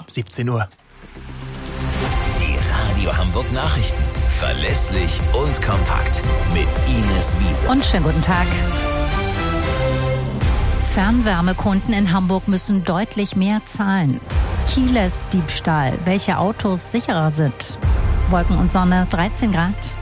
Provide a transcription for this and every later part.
17 Uhr. Die Radio Hamburg Nachrichten. Verlässlich und kompakt. Mit Ines Wiese. Und schönen guten Tag. Fernwärmekunden in Hamburg müssen deutlich mehr zahlen. Kieles Diebstahl. Welche Autos sicherer sind? Wolken und Sonne, 13 Grad.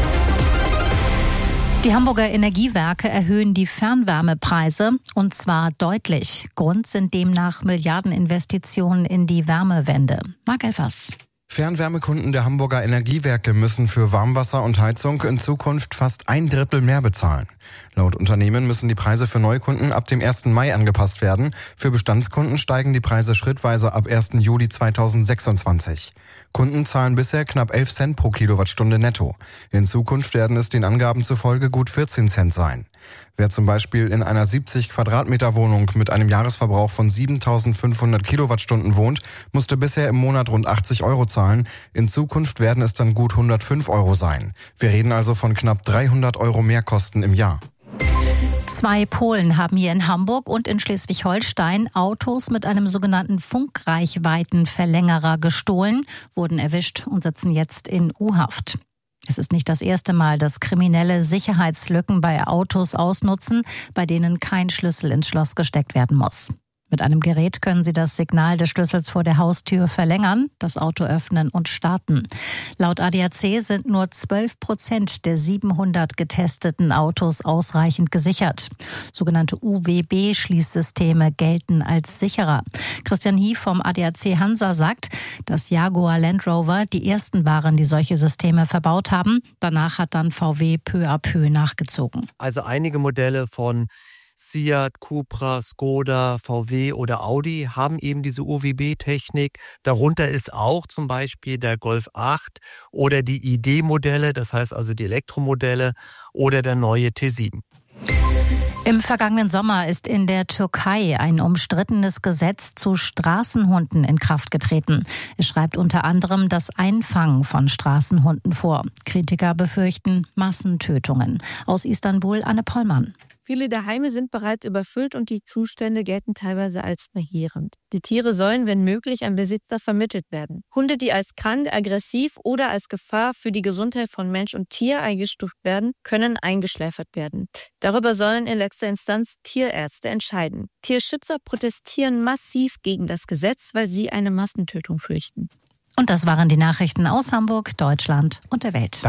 Die Hamburger Energiewerke erhöhen die Fernwärmepreise, und zwar deutlich. Grund sind demnach Milliardeninvestitionen in die Wärmewende. Marc Elfers. Fernwärmekunden der Hamburger Energiewerke müssen für Warmwasser und Heizung in Zukunft fast 1/3 mehr bezahlen. Laut Unternehmen müssen die Preise für Neukunden ab dem 1. Mai angepasst werden. Für Bestandskunden steigen die Preise schrittweise ab 1. Juli 2026. Kunden zahlen bisher knapp 11 Cent pro Kilowattstunde netto. In Zukunft werden es den Angaben zufolge gut 14 Cent sein. Wer zum Beispiel in einer 70 Quadratmeter Wohnung mit einem Jahresverbrauch von 7.500 Kilowattstunden wohnt, musste bisher im Monat rund 80 Euro zahlen. In Zukunft werden es dann gut 105 Euro sein. Wir reden also von knapp 300 Euro Mehrkosten im Jahr. 2 Polen haben hier in Hamburg und in Schleswig-Holstein Autos mit einem sogenannten Funkreichweitenverlängerer gestohlen, wurden erwischt und sitzen jetzt in U-Haft. Es ist nicht das erste Mal, dass Kriminelle Sicherheitslücken bei Autos ausnutzen, bei denen kein Schlüssel ins Schloss gesteckt werden muss. Mit einem Gerät können sie das Signal des Schlüssels vor der Haustür verlängern, das Auto öffnen und starten. Laut ADAC sind nur 12% der 700 getesteten Autos ausreichend gesichert. Sogenannte UWB-Schließsysteme gelten als sicherer. Christian Hief vom ADAC Hansa sagt, dass Jaguar Land Rover die ersten waren, die solche Systeme verbaut haben. Danach hat dann VW peu à peu nachgezogen. Also einige Modelle von Seat, Cupra, Skoda, VW oder Audi haben eben diese UWB-Technik. Darunter ist auch zum Beispiel der Golf 8 oder die ID-Modelle, das heißt also die Elektromodelle, oder der neue T7. Im vergangenen Sommer ist in der Türkei ein umstrittenes Gesetz zu Straßenhunden in Kraft getreten. Es schreibt unter anderem das Einfangen von Straßenhunden vor. Kritiker befürchten Massentötungen. Aus Istanbul Anne Pollmann. Viele der Heime sind bereits überfüllt und die Zustände gelten teilweise als verheerend. Die Tiere sollen, wenn möglich, an Besitzer vermittelt werden. Hunde, die als krank, aggressiv oder als Gefahr für die Gesundheit von Mensch und Tier eingestuft werden, können eingeschläfert werden. Darüber sollen in letzter Instanz Tierärzte entscheiden. Tierschützer protestieren massiv gegen das Gesetz, weil sie eine Massentötung fürchten. Und das waren die Nachrichten aus Hamburg, Deutschland und der Welt.